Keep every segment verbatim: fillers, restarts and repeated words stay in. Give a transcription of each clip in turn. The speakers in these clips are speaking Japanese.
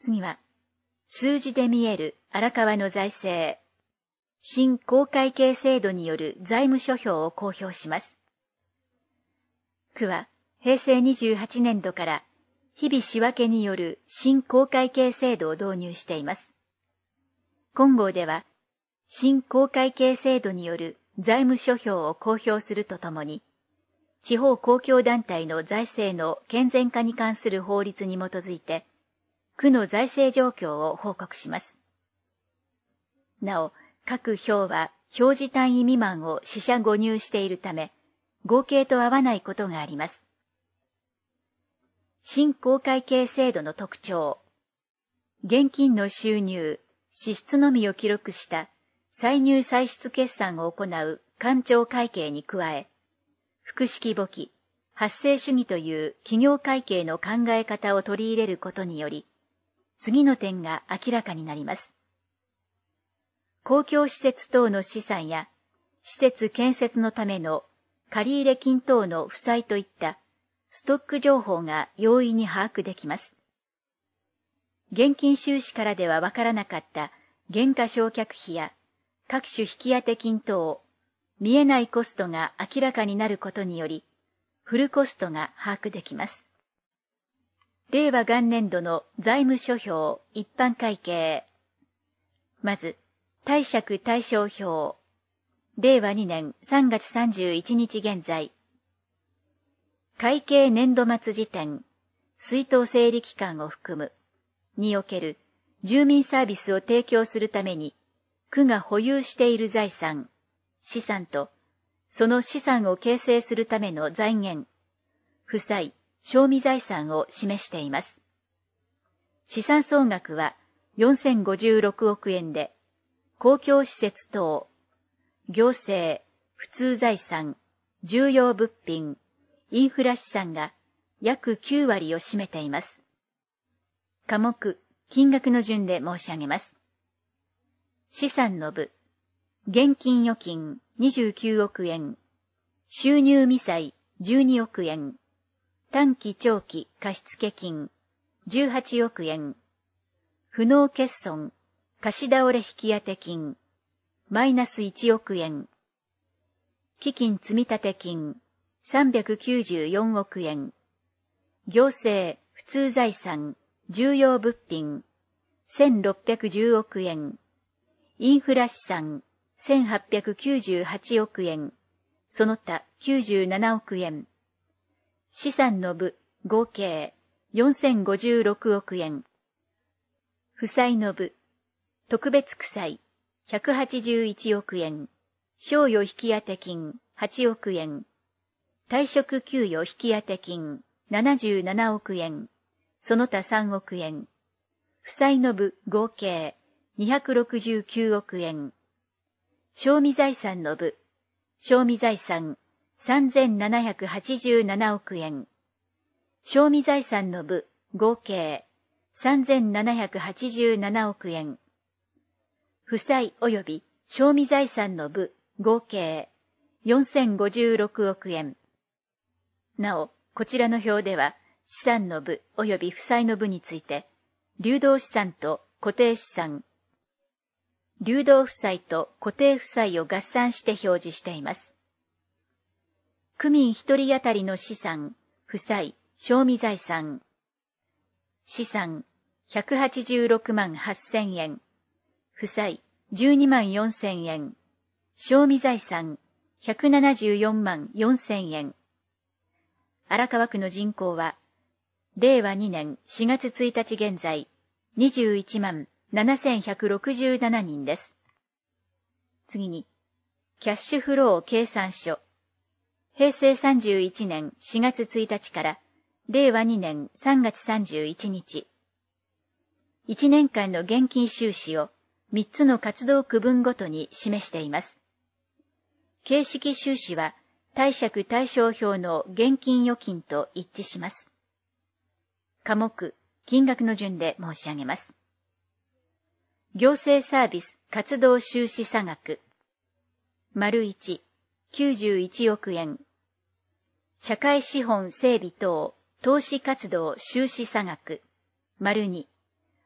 次は、数字で見える荒川の財政。新公会計制度による財務諸表を公表します。区は、平成にじゅうはちねんどから日々仕分けによる新公会計制度を導入しています。今号では、新公会計制度による財務諸表を公表するとともに、地方公共団体の財政の健全化に関する法律に基づいて、区の財政状況を報告します。なお、各表は表示単位未満を四捨五入しているため、合計と合わないことがあります。新公会計制度の特徴。現金の収入、支出のみを記録した歳入歳出決算を行う勘定会計に加え、複式簿記、発生主義という企業会計の考え方を取り入れることにより、次の点が明らかになります。公共施設等の資産や、施設建設のための借入金等の負債といったストック情報が容易に把握できます。現金収支からではわからなかった減価償却費や各種引当金等、見えないコストが明らかになることにより、フルコストが把握できます。令和元年度の財務諸表一般会計。まず、貸借対照表。令和にねんさんがつさんじゅういちにち現在。会計年度末時点、出納整理期間を含む、における住民サービスを提供するために、区が保有している財産、資産と、その資産を形成するための財源、負債、賞味財産を示しています。資産総額はよんせんごじゅうろくおくえんで、公共施設等、行政、普通財産、重要物品、インフラ資産が約きゅうわりを占めています。科目、金額の順で申し上げます。資産の部、現金預金にじゅうきゅうおくえん、収入未済じゅうにおくえん、短期長期貸付金じゅうはちおくえん、不納欠損、貸し倒れ引当金、マイナスいちおくえん、基金積立金、さんびゃくきゅうじゅうよんおくえん、行政、普通財産、重要物品、せんろっぴゃくじゅうおくえん、インフラ資産、せんはっぴゃくきゅうじゅうはちおくえん、その他きゅうじゅうななおくえん、資産の部、合計、よんせんごじゅうろくおくえん、負債の部、特別区債、ひゃくはちじゅういちおくえん、賞与引当金、はちおくえん、退職給与引当金、ななじゅうななおくえん、その他さんおくえん、負債の部、合計、にひゃくろくじゅうきゅうおくえん、賞味財産の部、賞味財産、さんぜんななひゃくはちじゅうななおくえん、賞味財産の部、合計、さんぜんななひゃくはちじゅうななおくえん、負債及び賞味財産の部、合計、よんせんごじゅうろくおくえん。なお、こちらの表では、資産の部及び負債の部について、流動資産と固定資産、流動負債と固定負債を合算して表示しています。区民一人当たりの資産、負債、賞味財産。資産、ひゃくはちじゅうろくまんはっせんえん。負債、じゅうにまんよんせんえん。賞味財産、ひゃくななじゅうよんまんよんせんえん。荒川区の人口は、れいわにねんしがつついたち現在、にじゅういちまんななせんひゃくろくじゅうななにんです。次に、キャッシュフロー計算書。へいせいさんじゅういちねんしがつついたちから、れいわにねんさんがつさんじゅういちにち。いちねんかんの現金収支をみっつの活動区分ごとに示しています。形式収支は貸借対照表の現金預金と一致します。科目、金額の順で申し上げます。行政サービス活動収支差額。丸いち、きゅうじゅういちおくえん。社会資本整備等投資活動収支差額。丸に、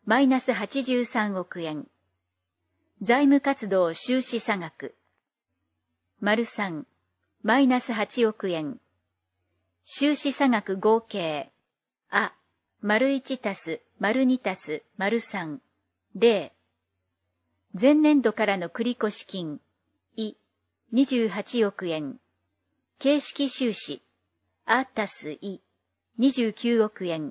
マイナスはちじゅうさんおくえん。財務活動収支差額。丸さん、マイナスはちおくえん。収支差額合計。あ、丸いちたす、丸にたす、丸さん、ゼロ。前年度からの繰越金。い、にじゅうはちおくえん。形式収支。あたすい、にじゅうきゅうおくえん。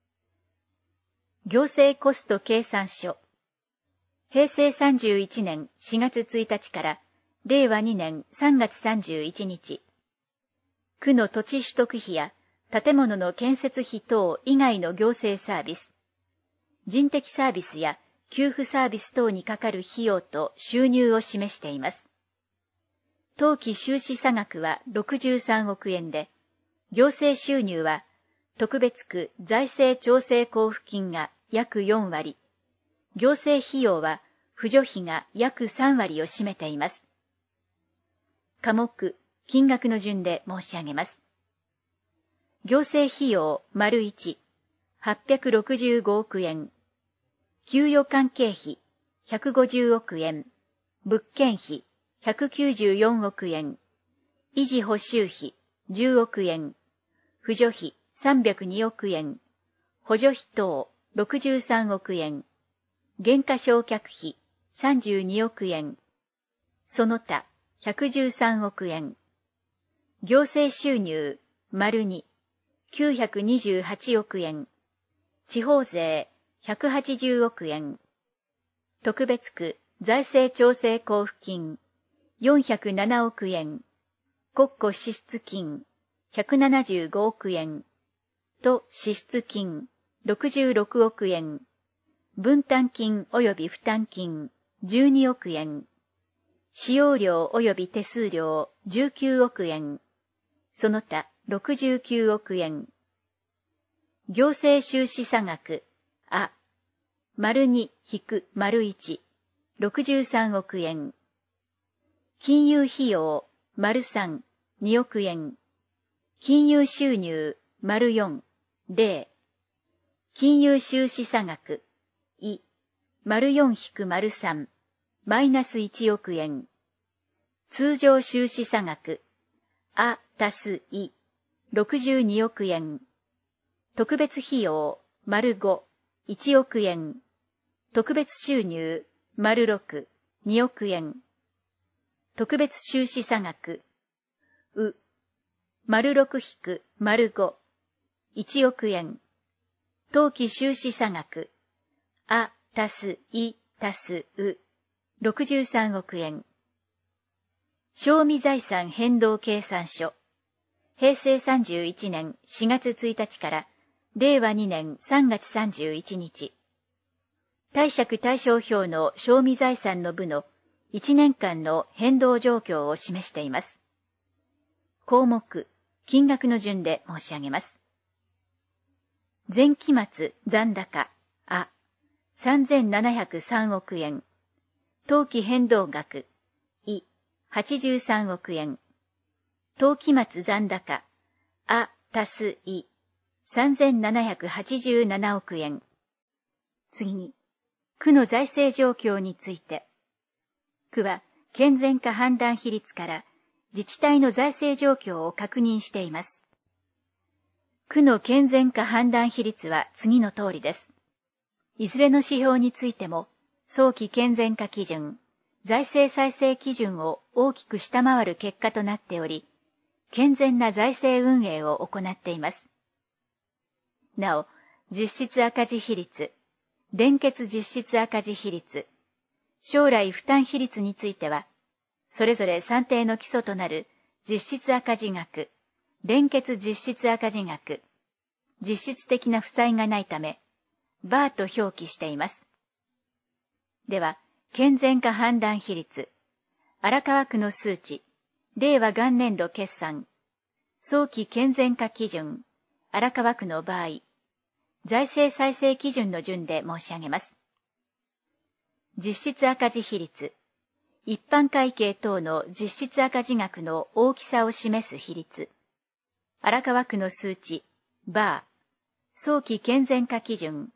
行政コスト計算書。平成さんじゅういちねんしがつついたちかられいわにねんさんがつさんじゅういちにち。区の土地取得費や建物の建設費等以外の行政サービス、人的サービスや給付サービス等にかかる費用と収入を示しています。当期収支差額はろくじゅうさんおくえんで、行政収入は特別区財政調整交付金が約よんわり、行政費用は扶助費が約さんわりを占めています。科目、金額の順で申し上げます。行政費用丸いち、はっぴゃくろくじゅうごおくえん。給与関係費ひゃくごじゅうおくえん。物件費ひゃくきゅうじゅうよんおくえん。維持補修費じゅうおくえん。扶助費さんびゃくにおくえん。補助費等ろくじゅうさんおくえん。減価償却費さんじゅうにおくえん。その他ひゃくじゅうさんおくえん。行政収入丸に、きゅうひゃくにじゅうはちおくえん。地方税ひゃくはちじゅうおくえん。特別区財政調整交付金よんひゃくななおくえん。国庫支出金ひゃくななじゅうごおくえん。都支出金ろくじゅうろくおくえん。分担金及び負担金じゅうにおくえん。使用料及び手数料じゅうきゅうおくえん。その他ろくじゅうきゅうおくえん。行政収支差額、あ、丸に引く丸いち、ろくじゅうさんおくえん。金融費用、丸さん、におくえん。金融収入、丸よん、ゼロ。金融収支差額、い、丸よん引く丸さん、マイナスいちおくえん。通常収支差額、あたすい、ろくじゅうにおくえん。特別費用、丸ご、いちおくえん。特別収入、丸ろく、におくえん。特別収支差額、う、丸ろく引く丸ご、いちおくえん。当期収支差額、あたすいたすう、ろくじゅうさんおくえん。賞味財産変動計算書。平成さんじゅういちねんしがつついたちかられいわにねんさんがつさんじゅういちにち。貸借対照表の賞味財産の部のいちねんかんの変動状況を示しています。項目、金額の順で申し上げます。前期末残高、あ、さんぜんななひゃくさんおくえん。当期変動額、い、はちじゅうさんおくえん。当期末残高、あたすい、さんぜんななひゃくはちじゅうななおくえん。次に、区の財政状況について。区は、健全化判断比率から自治体の財政状況を確認しています。区の健全化判断比率は次の通りです。いずれの指標についても、早期健全化基準、財政再生基準を大きく下回る結果となっており、健全な財政運営を行っています。なお、実質赤字比率、連結実質赤字比率、将来負担比率については、それぞれ算定の基礎となる実質赤字額、連結実質赤字額、実質的な負債がないため、バーと表記しています。では、健全化判断比率、荒川区の数値、令和元年度決算、早期健全化基準、荒川区の場合、財政再生基準の順で申し上げます。実質赤字比率、一般会計等の実質赤字額の大きさを示す比率、荒川区の数値、バー、早期健全化基準、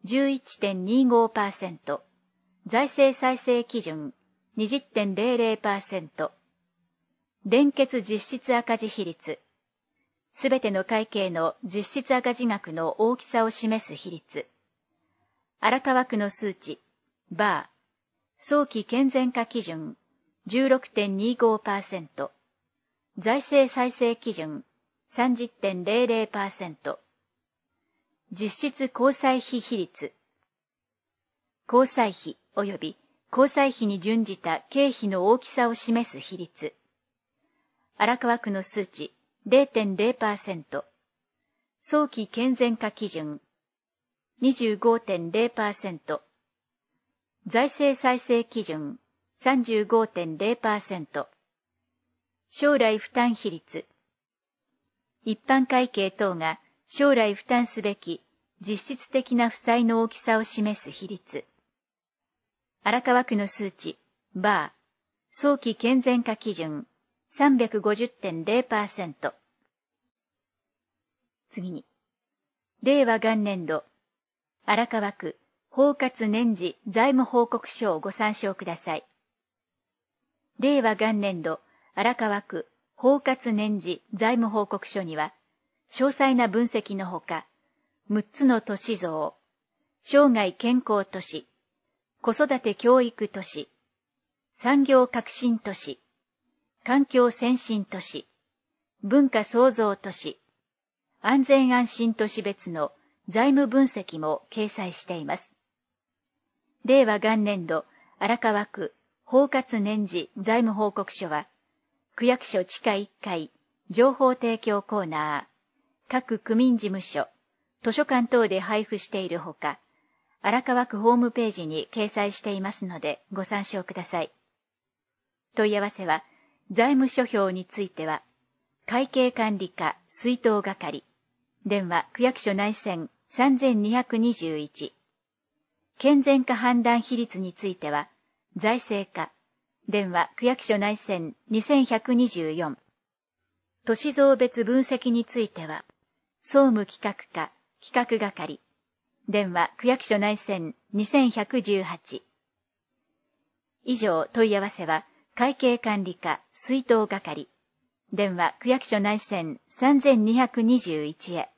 じゅういってんにごパーセント、財政再生基準 にじゅってんぜろぜろパーセント、連結実質赤字比率、すべての会計の実質赤字額の大きさを示す比率、荒川区の数値、バー、早期健全化基準 じゅうろくてんにごパーセント、財政再生基準 さんじゅってんぜろぜろパーセント、実質交際費比率、交際費及び交際費に準じた経費の大きさを示す比率、荒川区の数値 れいてんぜろパーセント、早期健全化基準 にじゅうごてんぜろパーセント、財政再生基準 さんじゅうごてんぜろパーセント、将来負担比率、一般会計等が将来負担すべき実質的な負債の大きさを示す比率、荒川区の数値、バー、早期健全化基準 さんびゃくごじゅってんぜろパーセント。次に、令和元年度、荒川区包括年次財務報告書をご参照ください。令和元年度、荒川区包括年次財務報告書には、詳細な分析のほか、むっつの都市像、生涯健康都市、子育て教育都市、産業革新都市、環境先進都市、文化創造都市、安全安心都市別の財務分析も掲載しています。令和元年度荒川区包括年次財務報告書は、区役所地下いっかい情報提供コーナー、各区民事務所、図書館等で配布しているほか、荒川区ホームページに掲載していますのでご参照ください。問い合わせは、財務諸表については、会計管理課出納係、電話区役所内線さんぜんにひゃくにじゅういち、健全化判断比率については、財政課、電話区役所内線にせんひゃくにじゅうよん、都市像別分析については、総務企画課企画係、電話区役所内線にせんひゃくじゅうはち。以上問い合わせは、会計管理課出納係、電話区役所内線さんぜんにひゃくにじゅういちへ。